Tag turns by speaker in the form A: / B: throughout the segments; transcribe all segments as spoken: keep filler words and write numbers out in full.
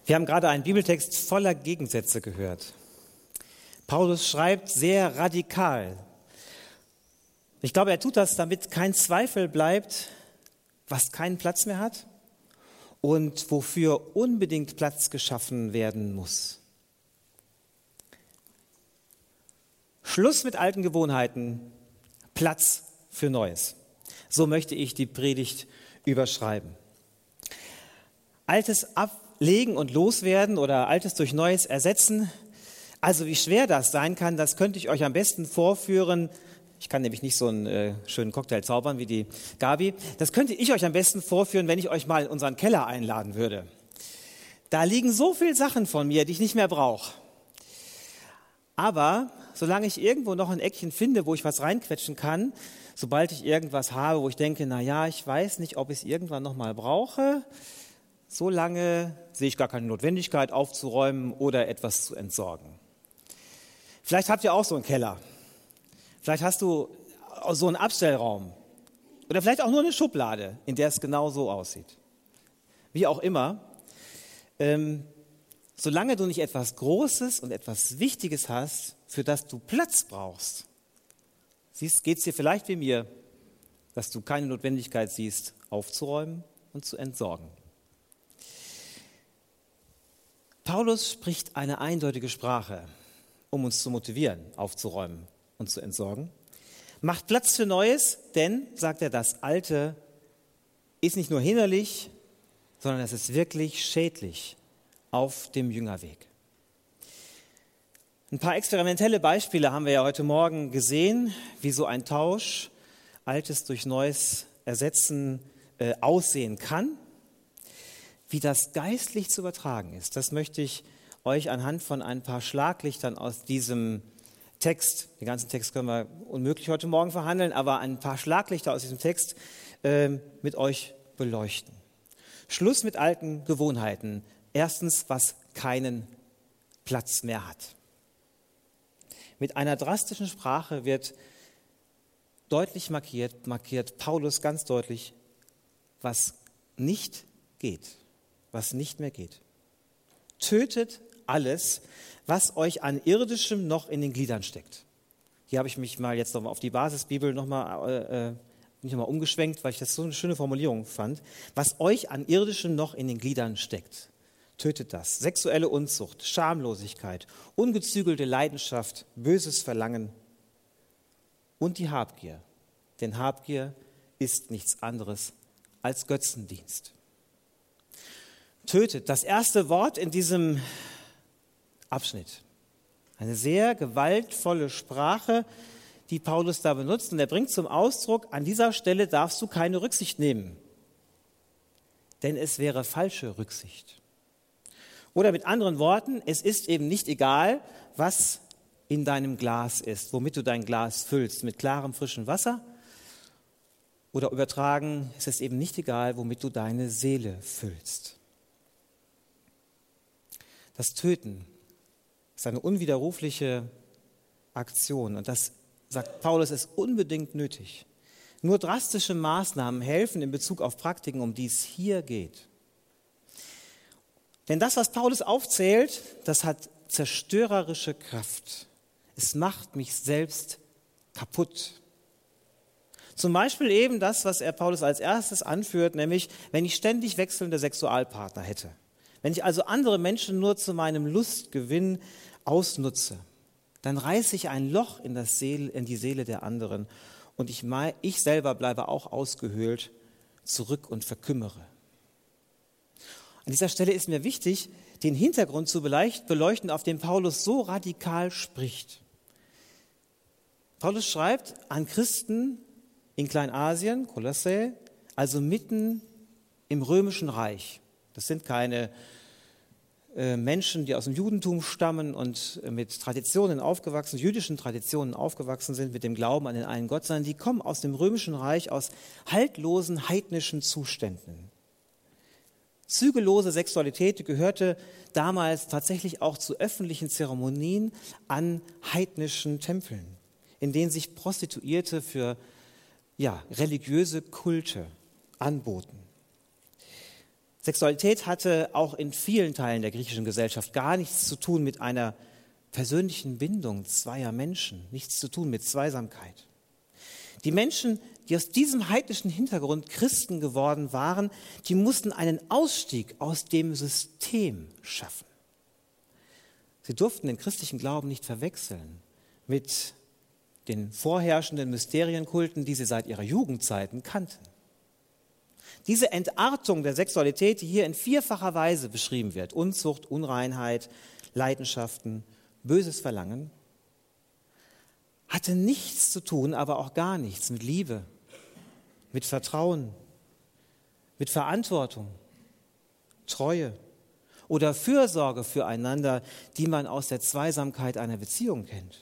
A: Wir haben gerade einen Bibeltext voller Gegensätze gehört. Paulus schreibt sehr radikal. Ich glaube, er tut das, damit kein Zweifel bleibt, was keinen Platz mehr hat und wofür unbedingt Platz geschaffen werden muss. Schluss mit alten Gewohnheiten, Platz für Neues. So möchte ich die Predigt überschreiben. Altes ablegen und loswerden oder Altes durch Neues ersetzen. Also wie schwer das sein kann, das könnte ich euch am besten vorführen. Ich kann nämlich nicht so einen äh, schönen Cocktail zaubern wie die Gabi. Das könnte ich euch am besten vorführen, wenn ich euch mal in unseren Keller einladen würde. Da liegen so viele Sachen von mir, die ich nicht mehr brauche. Aber solange ich irgendwo noch ein Eckchen finde, wo ich was reinquetschen kann, sobald ich irgendwas habe, wo ich denke, na ja, ich weiß nicht, ob ich es irgendwann noch mal brauche, so lange sehe ich gar keine Notwendigkeit aufzuräumen oder etwas zu entsorgen. Vielleicht habt ihr auch so einen Keller. Vielleicht hast du so einen Abstellraum. Oder vielleicht auch nur eine Schublade, in der es genau so aussieht. Wie auch immer, ähm, solange du nicht etwas Großes und etwas Wichtiges hast, für das du Platz brauchst, siehst, geht es dir vielleicht wie mir, dass du keine Notwendigkeit siehst, aufzuräumen und zu entsorgen. Paulus spricht eine eindeutige Sprache, um uns zu motivieren, aufzuräumen und zu entsorgen. Macht Platz für Neues, denn, sagt er, das Alte ist nicht nur hinderlich, sondern es ist wirklich schädlich auf dem Jüngerweg. Ein paar experimentelle Beispiele haben wir ja heute Morgen gesehen, wie so ein Tausch, Altes durch Neues ersetzen, äh, aussehen kann. Wie das geistlich zu übertragen ist, das möchte ich euch anhand von ein paar Schlaglichtern aus diesem Text, den ganzen Text können wir unmöglich heute Morgen verhandeln, aber ein paar Schlaglichter aus diesem Text äh, mit euch beleuchten. Schluss mit alten Gewohnheiten. Erstens, was keinen Platz mehr hat. Mit einer drastischen Sprache wird deutlich markiert, markiert Paulus ganz deutlich, was nicht geht. was nicht mehr geht. Tötet alles, was euch an Irdischem noch in den Gliedern steckt. Hier habe ich mich mal jetzt nochmal auf die Basisbibel nochmal äh, nicht nochmal umgeschwenkt, weil ich das so eine schöne Formulierung fand. Was euch an Irdischem noch in den Gliedern steckt, tötet das. Sexuelle Unzucht, Schamlosigkeit, ungezügelte Leidenschaft, böses Verlangen und die Habgier. Denn Habgier ist nichts anderes als Götzendienst. Tötet, das erste Wort in diesem Abschnitt. Eine sehr gewaltvolle Sprache, die Paulus da benutzt. Und er bringt zum Ausdruck, an dieser Stelle darfst du keine Rücksicht nehmen. Denn es wäre falsche Rücksicht. Oder mit anderen Worten, es ist eben nicht egal, was in deinem Glas ist, womit du dein Glas füllst, mit klarem, frischem Wasser. Oder übertragen, es ist eben nicht egal, womit du deine Seele füllst. Das Töten ist eine unwiderrufliche Aktion und das, sagt Paulus, ist unbedingt nötig. Nur drastische Maßnahmen helfen in Bezug auf Praktiken, um die es hier geht. Denn das, was Paulus aufzählt, das hat zerstörerische Kraft. Es macht mich selbst kaputt. Zum Beispiel eben das, was er Paulus als erstes anführt, nämlich wenn ich ständig wechselnde Sexualpartner hätte. Wenn ich also andere Menschen nur zu meinem Lustgewinn ausnutze, dann reiße ich ein Loch in, das Seele, in die Seele der anderen und ich, ich selber bleibe auch ausgehöhlt zurück und verkümmere. An dieser Stelle ist mir wichtig, den Hintergrund zu beleuchten, auf den Paulus so radikal spricht. Paulus schreibt an Christen in Kleinasien, Kolossä, also mitten im Römischen Reich. Das sind keine äh, Menschen, die aus dem Judentum stammen und äh, mit Traditionen aufgewachsen, jüdischen Traditionen aufgewachsen sind, mit dem Glauben an den einen Gott, sondern die kommen aus dem Römischen Reich, aus haltlosen, heidnischen Zuständen. Zügellose Sexualität gehörte damals tatsächlich auch zu öffentlichen Zeremonien an heidnischen Tempeln, in denen sich Prostituierte für ja, religiöse Kulte anboten. Sexualität hatte auch in vielen Teilen der griechischen Gesellschaft gar nichts zu tun mit einer persönlichen Bindung zweier Menschen, nichts zu tun mit Zweisamkeit. Die Menschen, die aus diesem heidnischen Hintergrund Christen geworden waren, die mussten einen Ausstieg aus dem System schaffen. Sie durften den christlichen Glauben nicht verwechseln mit den vorherrschenden Mysterienkulten, die sie seit ihrer Jugendzeiten kannten. Diese Entartung der Sexualität, die hier in vierfacher Weise beschrieben wird, Unzucht, Unreinheit, Leidenschaften, böses Verlangen, hatte nichts zu tun, aber auch gar nichts mit Liebe, mit Vertrauen, mit Verantwortung, Treue oder Fürsorge füreinander, die man aus der Zweisamkeit einer Beziehung kennt.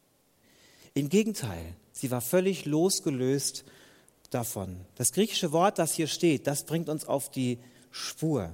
A: Im Gegenteil, sie war völlig losgelöst davon. Das griechische Wort, das hier steht, das bringt uns auf die Spur.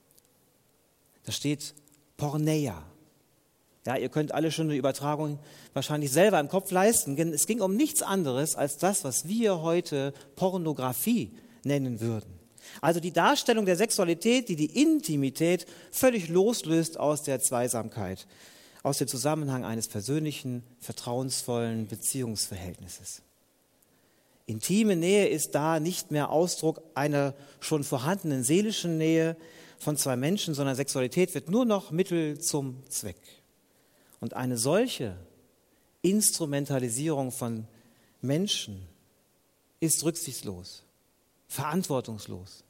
A: Da steht Porneia. Ja, ihr könnt alle schon eine Übertragung wahrscheinlich selber im Kopf leisten. Es ging um nichts anderes als das, was wir heute Pornografie nennen würden. Also die Darstellung der Sexualität, die die Intimität völlig loslöst aus der Zweisamkeit, aus dem Zusammenhang eines persönlichen, vertrauensvollen Beziehungsverhältnisses. Intime Nähe ist da nicht mehr Ausdruck einer schon vorhandenen seelischen Nähe von zwei Menschen, sondern Sexualität wird nur noch Mittel zum Zweck. Und eine solche Instrumentalisierung von Menschen ist rücksichtslos, verantwortungslos,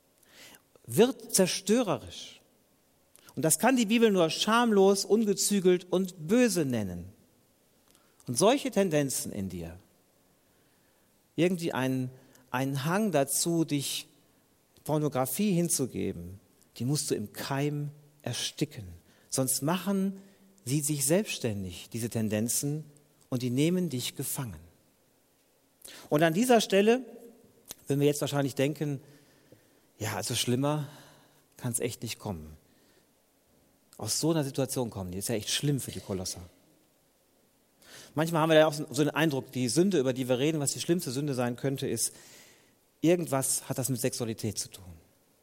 A: wird zerstörerisch. Und das kann die Bibel nur schamlos, ungezügelt und böse nennen. Und solche Tendenzen in dir, irgendwie einen, einen Hang dazu, dich Pornografie hinzugeben, die musst du im Keim ersticken. Sonst machen sie sich selbstständig, diese Tendenzen, und die nehmen dich gefangen. Und an dieser Stelle, wenn wir jetzt wahrscheinlich denken, ja, also schlimmer kann es echt nicht kommen. Aus so einer Situation kommen die, ist ja echt schlimm für die Kolosser. Manchmal haben wir ja auch so den Eindruck, die Sünde, über die wir reden, was die schlimmste Sünde sein könnte, ist, irgendwas hat das mit Sexualität zu tun.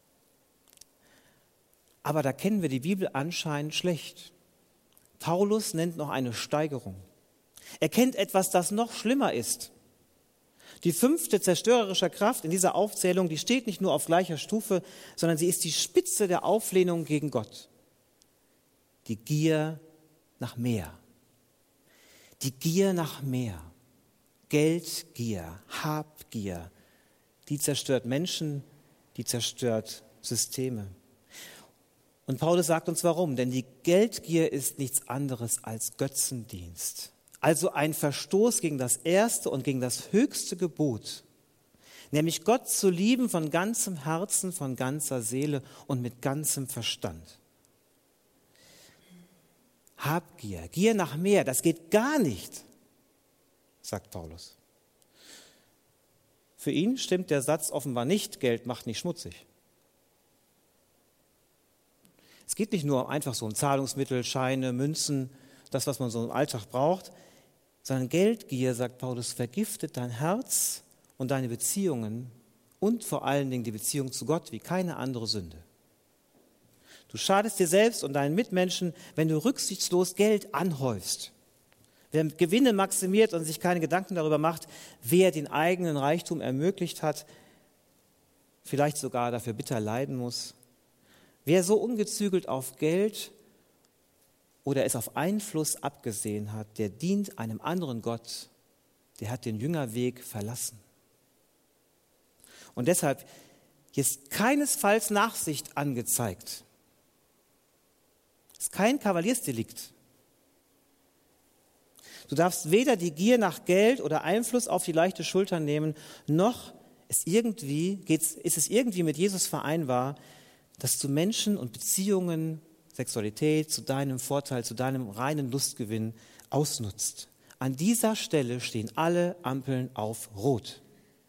A: Aber da kennen wir die Bibel anscheinend schlecht. Paulus nennt noch eine Steigerung. Er kennt etwas, das noch schlimmer ist. Die fünfte zerstörerische Kraft in dieser Aufzählung, die steht nicht nur auf gleicher Stufe, sondern sie ist die Spitze der Auflehnung gegen Gott. Die Gier nach mehr. Die Gier nach mehr. Geldgier, Habgier, die zerstört Menschen, die zerstört Systeme. Und Paulus sagt uns warum, denn die Geldgier ist nichts anderes als Götzendienst. Also ein Verstoß gegen das erste und gegen das höchste Gebot, nämlich Gott zu lieben von ganzem Herzen, von ganzer Seele und mit ganzem Verstand. Habgier, Gier nach mehr, das geht gar nicht, sagt Paulus. Für ihn stimmt der Satz offenbar nicht, Geld macht nicht schmutzig. Es geht nicht nur einfach so um Zahlungsmittel, Scheine, Münzen, das, was man so im Alltag braucht, sondern Geldgier, sagt Paulus, vergiftet dein Herz und deine Beziehungen und vor allen Dingen die Beziehung zu Gott wie keine andere Sünde. Du schadest dir selbst und deinen Mitmenschen, wenn du rücksichtslos Geld anhäufst. Wer Gewinne maximiert und sich keine Gedanken darüber macht, wer den eigenen Reichtum ermöglicht hat, vielleicht sogar dafür bitter leiden muss. Wer so ungezügelt auf Geld oder es auf Einfluss abgesehen hat, der dient einem anderen Gott, der hat den Jüngerweg verlassen. Und deshalb ist keinesfalls Nachsicht angezeigt. Es ist kein Kavaliersdelikt. Du darfst weder die Gier nach Geld oder Einfluss auf die leichte Schulter nehmen, noch ist, irgendwie, geht's, ist es irgendwie mit Jesus vereinbar, dass du Menschen und Beziehungen, Sexualität zu deinem Vorteil, zu deinem reinen Lustgewinn ausnutzt. An dieser Stelle stehen alle Ampeln auf Rot.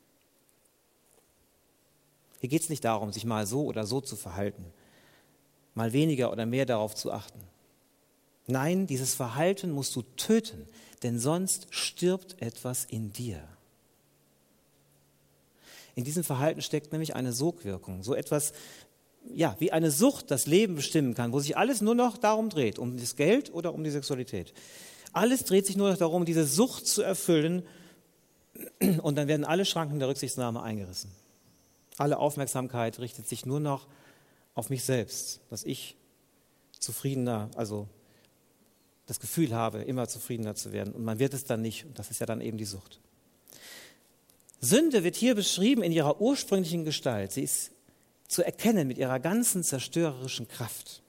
A: Hier geht es nicht darum, sich mal so oder so zu verhalten, mal weniger oder mehr darauf zu achten. Nein, dieses Verhalten musst du töten, denn sonst stirbt etwas in dir. In diesem Verhalten steckt nämlich eine Sogwirkung, so etwas ja, wie eine Sucht das Leben bestimmen kann, wo sich alles nur noch darum dreht, um das Geld oder um die Sexualität. Alles dreht sich nur noch darum, diese Sucht zu erfüllen, und dann werden alle Schranken der Rücksichtnahme eingerissen. Alle Aufmerksamkeit richtet sich nur noch auf mich selbst, dass ich zufriedener, also das Gefühl habe, immer zufriedener zu werden. Und man wird es dann nicht. Und das ist ja dann eben die Sucht. Sünde wird hier beschrieben in ihrer ursprünglichen Gestalt. Sie ist zu erkennen mit ihrer ganzen zerstörerischen Kraft.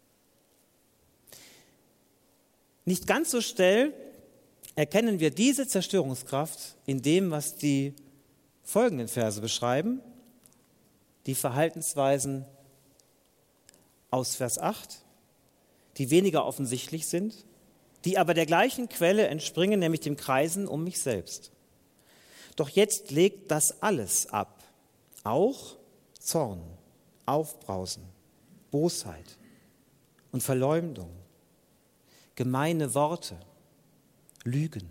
A: Nicht ganz so schnell erkennen wir diese Zerstörungskraft in dem, was die folgenden Verse beschreiben, die Verhaltensweisen aus Vers acht, die weniger offensichtlich sind, die aber der gleichen Quelle entspringen, nämlich dem Kreisen um mich selbst. Doch jetzt legt das alles ab, auch Zorn, Aufbrausen, Bosheit und Verleumdung, gemeine Worte, Lügen.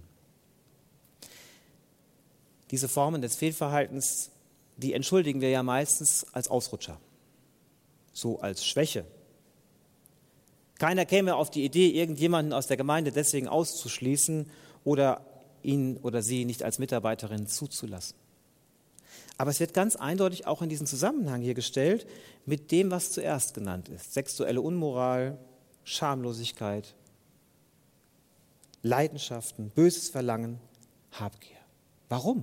A: Diese Formen des Fehlverhaltens, die entschuldigen wir ja meistens als Ausrutscher, so als Schwäche. Keiner käme auf die Idee, irgendjemanden aus der Gemeinde deswegen auszuschließen oder ihn oder sie nicht als Mitarbeiterin zuzulassen. Aber es wird ganz eindeutig auch in diesen Zusammenhang hier gestellt mit dem, was zuerst genannt ist. Sexuelle Unmoral, Schamlosigkeit, Leidenschaften, böses Verlangen, Habgier. Warum?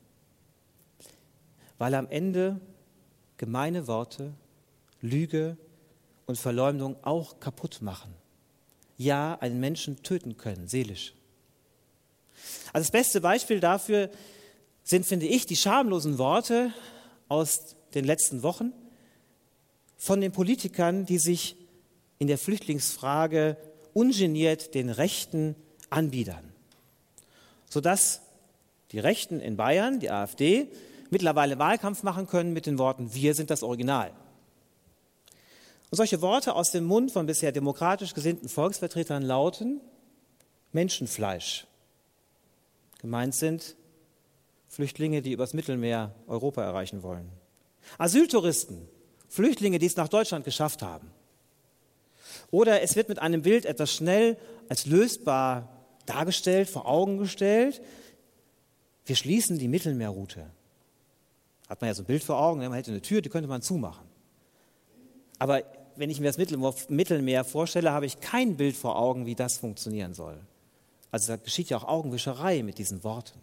A: Weil am Ende gemeine Worte, Lüge und Verleumdung auch kaputt machen. Ja, einen Menschen töten können, seelisch. Also das beste Beispiel dafür sind, finde ich, die schamlosen Worte aus den letzten Wochen von den Politikern, die sich in der Flüchtlingsfrage ungeniert den Rechten anbiedern. Sodass die Rechten in Bayern, die AfD, mittlerweile Wahlkampf machen können mit den Worten, wir sind das Original. Und solche Worte aus dem Mund von bisher demokratisch gesinnten Volksvertretern lauten Menschenfleisch. Gemeint sind Flüchtlinge, die übers Mittelmeer Europa erreichen wollen. Asyltouristen, Flüchtlinge, die es nach Deutschland geschafft haben. Oder es wird mit einem Bild etwas schnell als lösbar dargestellt, vor Augen gestellt. Wir schließen die Mittelmeerroute. Hat man ja so ein Bild vor Augen, man hätte eine Tür, die könnte man zumachen. Aber wenn ich mir das Mittelmeer vorstelle, habe ich kein Bild vor Augen, wie das funktionieren soll. Also da geschieht ja auch Augenwischerei mit diesen Worten.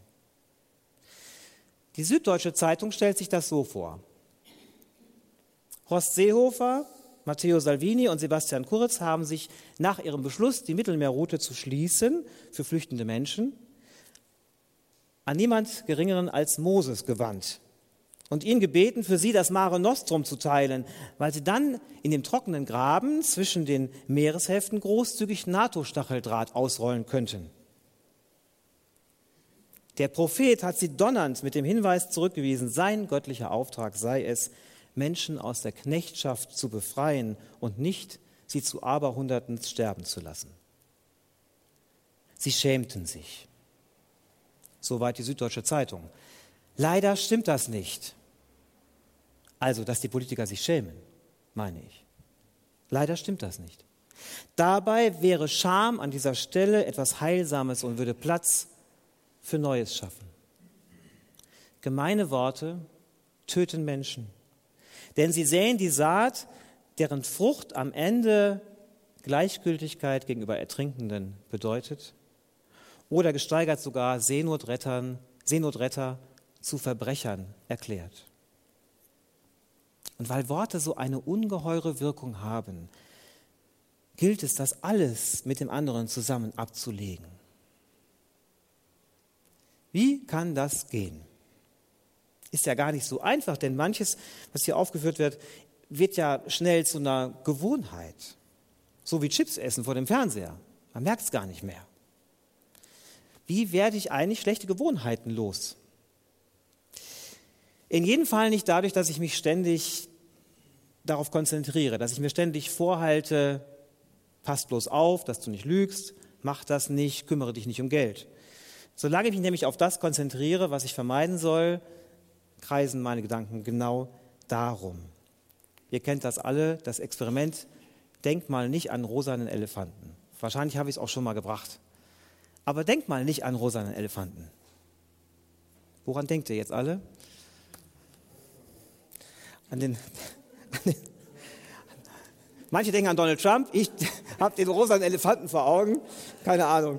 A: Die Süddeutsche Zeitung stellt sich das so vor. Horst Seehofer, Matteo Salvini und Sebastian Kurz haben sich nach ihrem Beschluss, die Mittelmeerroute zu schließen für flüchtende Menschen, an niemand Geringeren als Moses gewandt und ihn gebeten, für sie das Mare Nostrum zu teilen, weil sie dann in dem trockenen Graben zwischen den Meereshälften großzügig NATO-Stacheldraht ausrollen könnten. Der Prophet hat sie donnernd mit dem Hinweis zurückgewiesen, sein göttlicher Auftrag sei es, Menschen aus der Knechtschaft zu befreien und nicht, sie zu Aberhunderten sterben zu lassen. Sie schämten sich. Soweit die Süddeutsche Zeitung. Leider stimmt das nicht. Also, dass die Politiker sich schämen, meine ich. Leider stimmt das nicht. Dabei wäre Scham an dieser Stelle etwas Heilsames und würde Platz für Neues schaffen. Gemeine Worte töten Menschen, denn sie säen die Saat, deren Frucht am Ende Gleichgültigkeit gegenüber Ertrinkenden bedeutet oder gesteigert sogar Seenotrettern, Seenotretter zu Verbrechern erklärt. Und weil Worte so eine ungeheure Wirkung haben, gilt es, das alles mit dem anderen zusammen abzulegen. Wie kann das gehen? Ist ja gar nicht so einfach, denn manches, was hier aufgeführt wird, wird ja schnell zu einer Gewohnheit. So wie Chips essen vor dem Fernseher. Man merkt es gar nicht mehr. Wie werde ich eigentlich schlechte Gewohnheiten los? In jedem Fall nicht dadurch, dass ich mich ständig darauf konzentriere, dass ich mir ständig vorhalte, pass bloß auf, dass du nicht lügst, mach das nicht, kümmere dich nicht um Geld. Solange ich mich nämlich auf das konzentriere, was ich vermeiden soll, kreisen meine Gedanken genau darum. Ihr kennt das alle, das Experiment, denkt mal nicht an rosanen Elefanten. Wahrscheinlich habe ich es auch schon mal gebracht. Aber denkt mal nicht an rosanen Elefanten. Woran denkt ihr jetzt alle? An den, an den Manche denken an Donald Trump, ich habe den rosanen Elefanten vor Augen, keine Ahnung.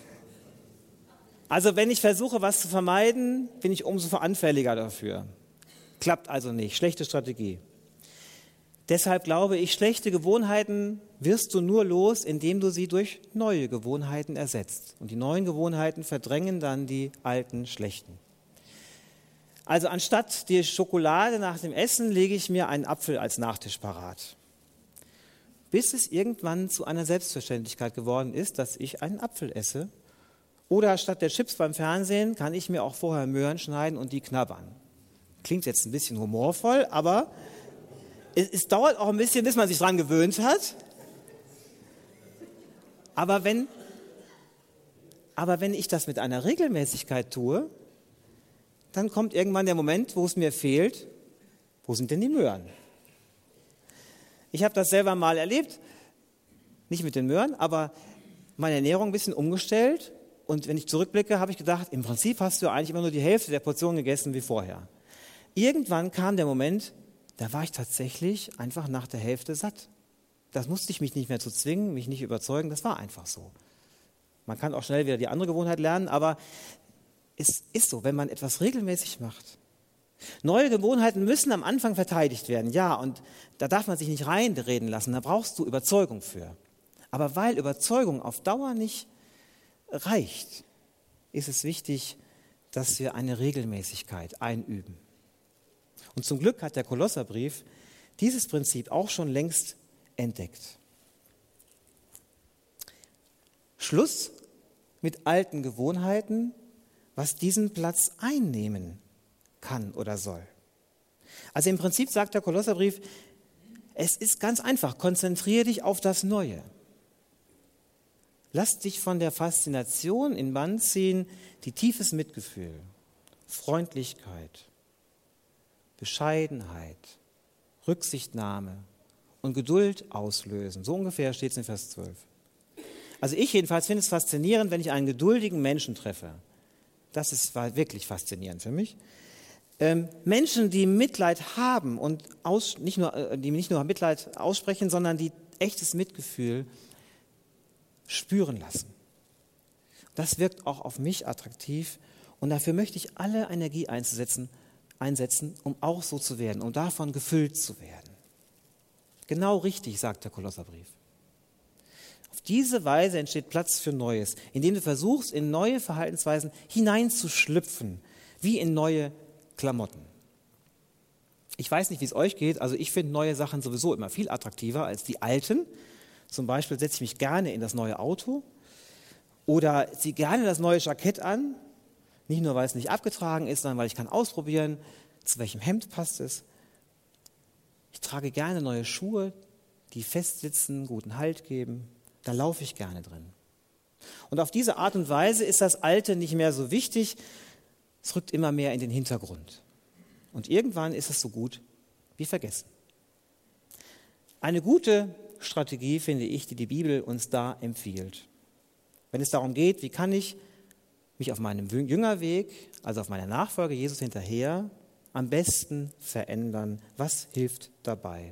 A: Also wenn ich versuche, was zu vermeiden, bin ich umso anfälliger dafür. Klappt also nicht, schlechte Strategie. Deshalb glaube ich, schlechte Gewohnheiten wirst du nur los, indem du sie durch neue Gewohnheiten ersetzt. Und die neuen Gewohnheiten verdrängen dann die alten, schlechten. Also anstatt die Schokolade nach dem Essen lege ich mir einen Apfel als Nachtisch parat. Bis es irgendwann zu einer Selbstverständlichkeit geworden ist, dass ich einen Apfel esse. Oder statt der Chips beim Fernsehen kann ich mir auch vorher Möhren schneiden und die knabbern. Klingt jetzt ein bisschen humorvoll, aber es, es dauert auch ein bisschen, bis man sich daran gewöhnt hat. Aber wenn, aber wenn ich das mit einer Regelmäßigkeit tue, dann kommt irgendwann der Moment, wo es mir fehlt, wo sind denn die Möhren? Ich habe das selber mal erlebt, nicht mit den Möhren, aber meine Ernährung ein bisschen umgestellt. Und wenn ich zurückblicke, habe ich gedacht, im Prinzip hast du eigentlich immer nur die Hälfte der Portion gegessen wie vorher. Irgendwann kam der Moment, da war ich tatsächlich einfach nach der Hälfte satt. Das musste ich mich nicht mehr zu zwingen, mich nicht überzeugen, das war einfach so. Man kann auch schnell wieder die andere Gewohnheit lernen, aber es ist so, wenn man etwas regelmäßig macht. Neue Gewohnheiten müssen am Anfang verteidigt werden, ja, und da darf man sich nicht reinreden lassen, da brauchst du Überzeugung für. Aber weil Überzeugung auf Dauer nicht reicht, ist es wichtig, dass wir eine Regelmäßigkeit einüben. Und zum Glück hat der Kolosserbrief dieses Prinzip auch schon längst entdeckt. Schluss mit alten Gewohnheiten, was diesen Platz einnehmen kann oder soll. Also im Prinzip sagt der Kolosserbrief, es ist ganz einfach, konzentriere dich auf das Neue. Lass dich von der Faszination in Bann ziehen, die tiefes Mitgefühl, Freundlichkeit, Bescheidenheit, Rücksichtnahme und Geduld auslösen. So ungefähr steht es in Vers zwölf. Also ich jedenfalls finde es faszinierend, wenn ich einen geduldigen Menschen treffe. Das ist wirklich faszinierend für mich. Ähm, Menschen, die Mitleid haben und aus, nicht nur, äh, die nicht nur Mitleid aussprechen, sondern die echtes Mitgefühl spüren lassen. Das wirkt auch auf mich attraktiv und dafür möchte ich alle Energie einzusetzen, einsetzen, um auch so zu werden, um davon gefüllt zu werden. Genau richtig, sagt der Kolosserbrief. Auf diese Weise entsteht Platz für Neues, indem du versuchst, in neue Verhaltensweisen hineinzuschlüpfen, wie in neue Klamotten. Ich weiß nicht, wie es euch geht, also ich finde neue Sachen sowieso immer viel attraktiver als die alten. Zum Beispiel setze ich mich gerne in das neue Auto oder ziehe gerne das neue Jackett an, nicht nur, weil es nicht abgetragen ist, sondern weil ich kann ausprobieren, zu welchem Hemd passt es. Ich trage gerne neue Schuhe, die fest sitzen, guten Halt geben. Da laufe ich gerne drin. Und auf diese Art und Weise ist das Alte nicht mehr so wichtig. Es rückt immer mehr in den Hintergrund. Und irgendwann ist es so gut wie vergessen. Eine gute Strategie, finde ich, die die Bibel uns da empfiehlt. Wenn es darum geht, wie kann ich mich auf meinem Jüngerweg, also auf meiner Nachfolge Jesus hinterher, am besten verändern, was hilft dabei?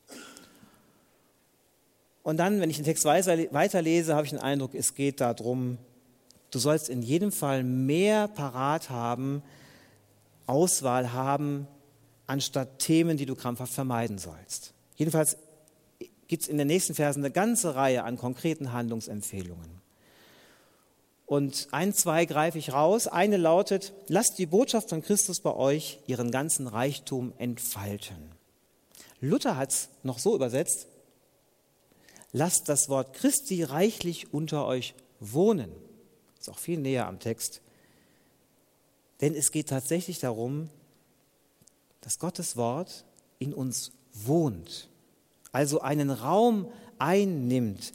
A: Und dann, wenn ich den Text weiterlese, habe ich den Eindruck, es geht darum, du sollst in jedem Fall mehr parat haben, Auswahl haben, anstatt Themen, die du krampfhaft vermeiden sollst. Jedenfalls gibt es in den nächsten Versen eine ganze Reihe an konkreten Handlungsempfehlungen. Und ein, zwei greife ich raus. Eine lautet, lasst die Botschaft von Christus bei euch ihren ganzen Reichtum entfalten. Luther hat es noch so übersetzt, lasst das Wort Christi reichlich unter euch wohnen. Das ist auch viel näher am Text. Denn es geht tatsächlich darum, dass Gottes Wort in uns wohnt, also einen Raum einnimmt,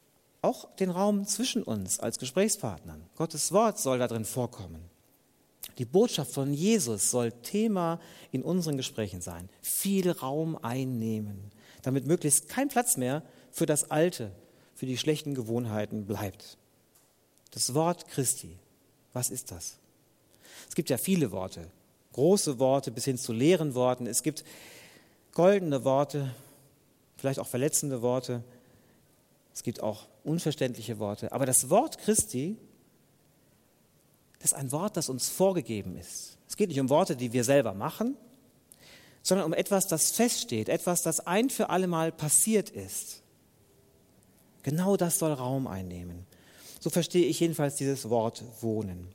A: auch den Raum zwischen uns als Gesprächspartnern. Gottes Wort soll da drin vorkommen. Die Botschaft von Jesus soll Thema in unseren Gesprächen sein. Viel Raum einnehmen, damit möglichst kein Platz mehr für das Alte, für die schlechten Gewohnheiten bleibt. Das Wort Christi, was ist das? Es gibt ja viele Worte, große Worte bis hin zu leeren Worten. Es gibt goldene Worte, vielleicht auch verletzende Worte. Es gibt auch unverständliche Worte. Aber das Wort Christi, das ist ein Wort, das uns vorgegeben ist. Es geht nicht um Worte, die wir selber machen, sondern um etwas, das feststeht, etwas, das ein für alle Mal passiert ist. Genau das soll Raum einnehmen. So verstehe ich jedenfalls dieses Wort wohnen.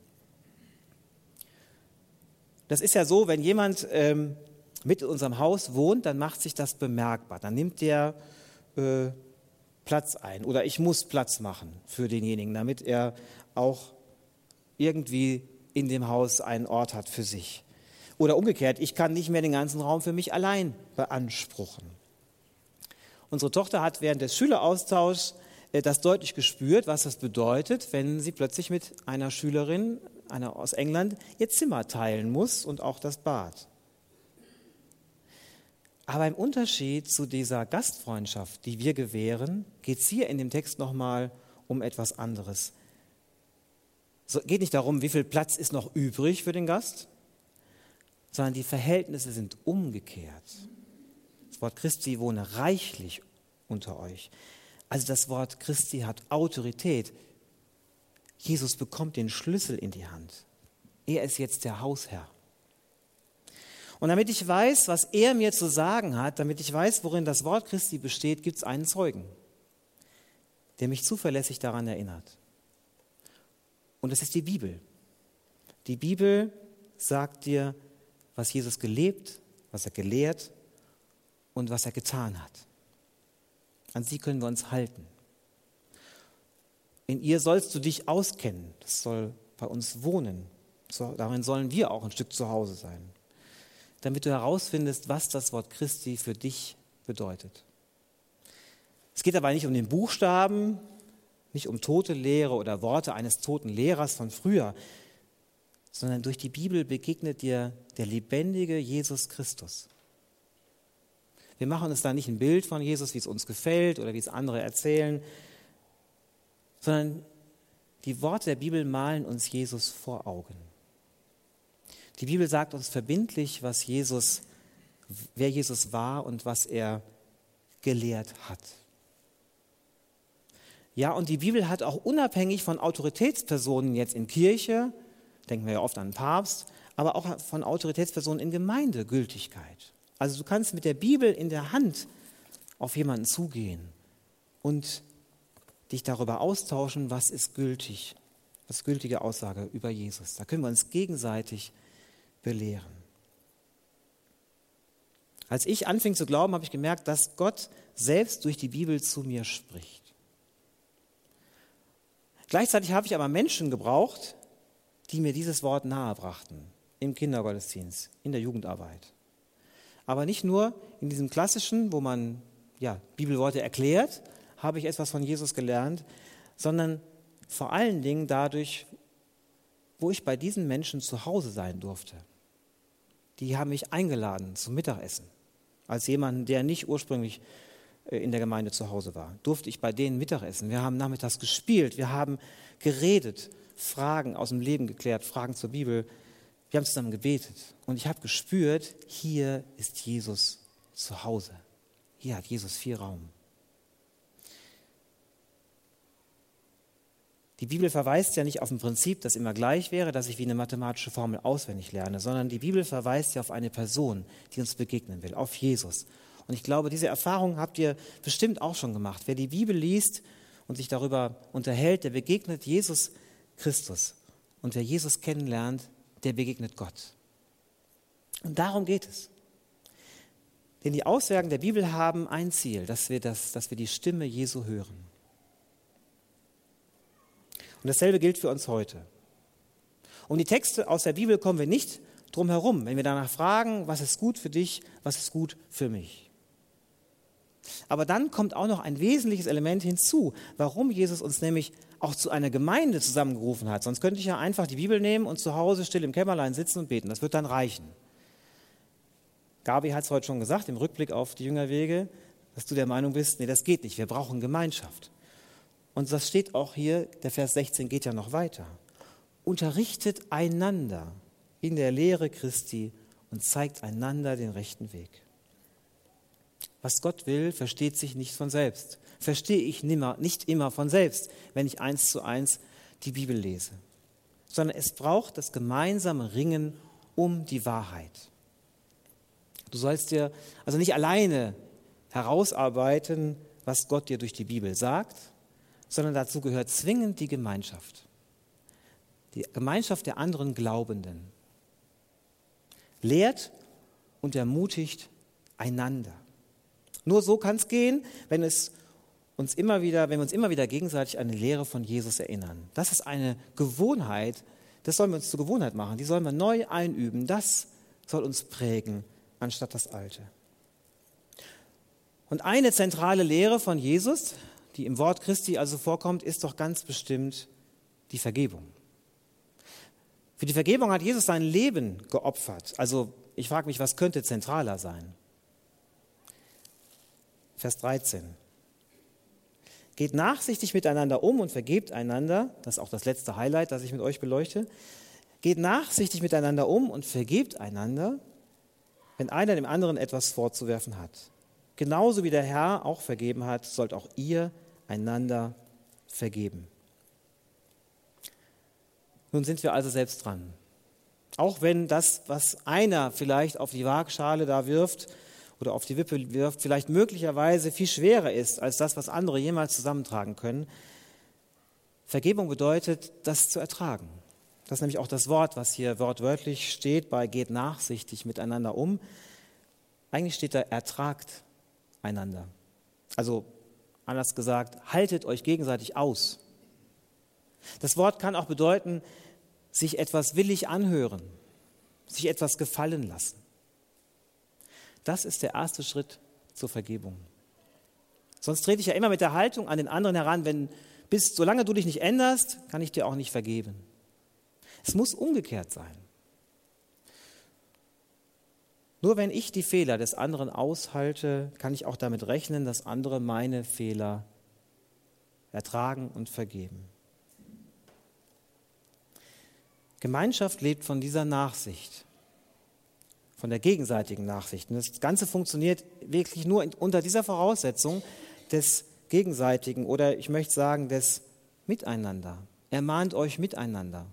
A: Das ist ja so, wenn jemand ähm, mit in unserem Haus wohnt, dann macht sich das bemerkbar. Dann nimmt der äh, Platz ein oder ich muss Platz machen für denjenigen, damit er auch irgendwie in dem Haus einen Ort hat für sich. Oder umgekehrt, ich kann nicht mehr den ganzen Raum für mich allein beanspruchen. Unsere Tochter hat während des Schüleraustauschs das deutlich gespürt, was das bedeutet, wenn sie plötzlich mit einer Schülerin, einer aus England, ihr Zimmer teilen muss und auch das Bad. Aber im Unterschied zu dieser Gastfreundschaft, die wir gewähren, geht es hier in dem Text nochmal um etwas anderes. Es geht nicht darum, wie viel Platz ist noch übrig für den Gast, sondern die Verhältnisse sind umgekehrt. Das Wort Christi wohne reichlich unter euch. Also das Wort Christi hat Autorität. Jesus bekommt den Schlüssel in die Hand. Er ist jetzt der Hausherr. Und damit ich weiß, was er mir zu sagen hat, damit ich weiß, worin das Wort Christi besteht, gibt es einen Zeugen, der mich zuverlässig daran erinnert. Und das ist die Bibel. Die Bibel sagt dir, was Jesus gelebt, was er gelehrt und was er getan hat. An sie können wir uns halten. In ihr sollst du dich auskennen. Das soll bei uns wohnen. So, darin sollen wir auch ein Stück zu Hause sein. Damit du herausfindest, was das Wort Christi für dich bedeutet. Es geht aber nicht um den Buchstaben, nicht um tote Lehre oder Worte eines toten Lehrers von früher, sondern durch die Bibel begegnet dir der lebendige Jesus Christus. Wir machen uns da nicht ein Bild von Jesus, wie es uns gefällt oder wie es andere erzählen, sondern die Worte der Bibel malen uns Jesus vor Augen. Die Bibel sagt uns verbindlich, was Jesus, wer Jesus war und was er gelehrt hat. Ja, und die Bibel hat auch unabhängig von Autoritätspersonen jetzt in Kirche, denken wir ja oft an den Papst, aber auch von Autoritätspersonen in Gemeinde Gültigkeit. Also du kannst mit der Bibel in der Hand auf jemanden zugehen und dich darüber austauschen, was ist gültig, was ist gültige Aussage über Jesus. Da können wir uns gegenseitig belehren. Als ich anfing zu glauben, habe ich gemerkt, dass Gott selbst durch die Bibel zu mir spricht. Gleichzeitig habe ich aber Menschen gebraucht, die mir dieses Wort nahebrachten, im Kindergottesdienst, in der Jugendarbeit. Aber nicht nur in diesem klassischen, wo man ja, Bibelworte erklärt, habe ich etwas von Jesus gelernt, sondern vor allen Dingen dadurch, wo ich bei diesen Menschen zu Hause sein durfte. Die haben mich eingeladen zum Mittagessen. Als jemand, der nicht ursprünglich in der Gemeinde zu Hause war, durfte ich bei denen Mittagessen. Wir haben nachmittags gespielt, wir haben geredet, Fragen aus dem Leben geklärt, Fragen zur Bibel. Wir haben zusammen gebetet und ich habe gespürt, hier ist Jesus zu Hause. Hier hat Jesus viel Raum. Die Bibel verweist ja nicht auf ein Prinzip, das immer gleich wäre, dass ich wie eine mathematische Formel auswendig lerne, sondern die Bibel verweist ja auf eine Person, die uns begegnen will, auf Jesus. Und ich glaube, diese Erfahrung habt ihr bestimmt auch schon gemacht. Wer die Bibel liest und sich darüber unterhält, der begegnet Jesus Christus. Und wer Jesus kennenlernt, der begegnet Gott. Und darum geht es. Denn die Aussagen der Bibel haben ein Ziel, dass wir, das, dass wir die Stimme Jesu hören. Und dasselbe gilt für uns heute. Um die Texte aus der Bibel kommen wir nicht drum herum, wenn wir danach fragen, was ist gut für dich, was ist gut für mich. Aber dann kommt auch noch ein wesentliches Element hinzu, warum Jesus uns nämlich auch zu einer Gemeinde zusammengerufen hat. Sonst könnte ich ja einfach die Bibel nehmen und zu Hause still im Kämmerlein sitzen und beten. Das wird dann reichen. Gabi hat es heute schon gesagt, im Rückblick auf die Jüngerwege, dass du der Meinung bist, nee, das geht nicht, wir brauchen Gemeinschaft. Und das steht auch hier, der Vers sechzehn geht ja noch weiter. Unterrichtet einander in der Lehre Christi und zeigt einander den rechten Weg. Was Gott will, versteht sich nicht von selbst. Verstehe ich nimmer, nicht immer von selbst, wenn ich eins zu eins die Bibel lese. Sondern es braucht das gemeinsame Ringen um die Wahrheit. Du sollst dir also nicht alleine herausarbeiten, was Gott dir durch die Bibel sagt, sondern dazu gehört zwingend die Gemeinschaft. Die Gemeinschaft der anderen Glaubenden. Lehrt und ermutigt einander. Nur so kann es gehen, wenn es uns immer wieder, wenn wir uns immer wieder gegenseitig an die Lehre von Jesus erinnern. Das ist eine Gewohnheit, das sollen wir uns zur Gewohnheit machen, die sollen wir neu einüben, das soll uns prägen, anstatt das Alte. Und eine zentrale Lehre von Jesus, die im Wort Christi also vorkommt, ist doch ganz bestimmt die Vergebung. Für die Vergebung hat Jesus sein Leben geopfert. Also ich frage mich, was könnte zentraler sein? Vers dreizehn. Geht nachsichtig miteinander um und vergebt einander. Das ist auch das letzte Highlight, das ich mit euch beleuchte. Geht nachsichtig miteinander um und vergebt einander, wenn einer dem anderen etwas vorzuwerfen hat. Genauso wie der Herr auch vergeben hat, sollt auch ihr einander vergeben. Nun sind wir also selbst dran. Auch wenn das, was einer vielleicht auf die Waagschale da wirft oder auf die Wippe wirft, vielleicht möglicherweise viel schwerer ist als das, was andere jemals zusammentragen können. Vergebung bedeutet, das zu ertragen. Das ist nämlich auch das Wort, was hier wortwörtlich steht bei geht nachsichtig miteinander um. Eigentlich steht da, ertragt einander. Also anders gesagt, haltet euch gegenseitig aus. Das Wort kann auch bedeuten, sich etwas willig anhören, sich etwas gefallen lassen. Das ist der erste Schritt zur Vergebung. Sonst trete ich ja immer mit der Haltung an den anderen heran, wenn bis, solange du dich nicht änderst, kann ich dir auch nicht vergeben. Es muss umgekehrt sein. Nur wenn ich die Fehler des anderen aushalte, kann ich auch damit rechnen, dass andere meine Fehler ertragen und vergeben. Gemeinschaft lebt von dieser Nachsicht, von der gegenseitigen Nachsicht. Und das Ganze funktioniert wirklich nur unter dieser Voraussetzung des gegenseitigen oder ich möchte sagen des Miteinander. Ermahnt euch miteinander.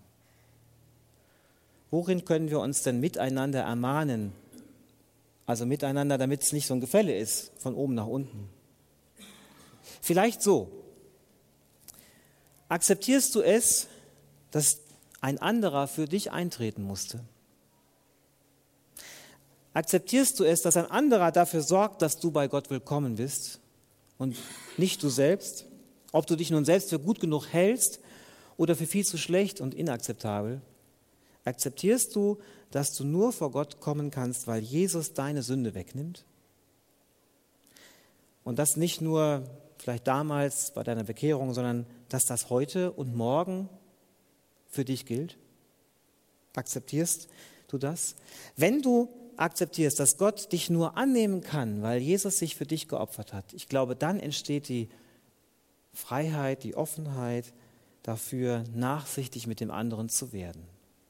A: Worin können wir uns denn miteinander ermahnen? Also miteinander, damit es nicht so ein Gefälle ist, von oben nach unten. Vielleicht so. Akzeptierst du es, dass ein anderer für dich eintreten musste? Akzeptierst du es, dass ein anderer dafür sorgt, dass du bei Gott willkommen bist und nicht du selbst? Ob du dich nun selbst für gut genug hältst oder für viel zu schlecht und inakzeptabel? Akzeptierst du, dass du nur vor Gott kommen kannst, weil Jesus deine Sünde wegnimmt? Und das nicht nur vielleicht damals bei deiner Bekehrung, sondern dass das heute und morgen für dich gilt? Akzeptierst du das? Wenn du akzeptierst, dass Gott dich nur annehmen kann, weil Jesus sich für dich geopfert hat, ich glaube, dann entsteht die Freiheit, die Offenheit dafür, nachsichtig mit dem anderen zu werden.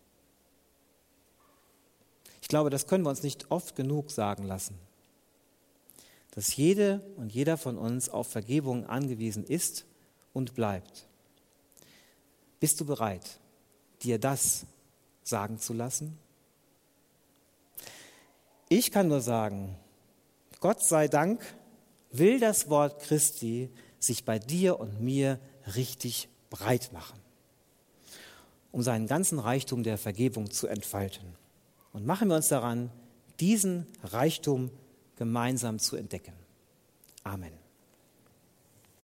A: Ich glaube, das können wir uns nicht oft genug sagen lassen, dass jede und jeder von uns auf Vergebung angewiesen ist und bleibt. Bist du bereit, dir das sagen zu lassen? Ich kann nur sagen, Gott sei Dank will das Wort Christi sich bei dir und mir richtig breit machen, um seinen ganzen Reichtum der Vergebung zu entfalten. Und machen wir uns daran, diesen Reichtum gemeinsam zu entdecken. Amen.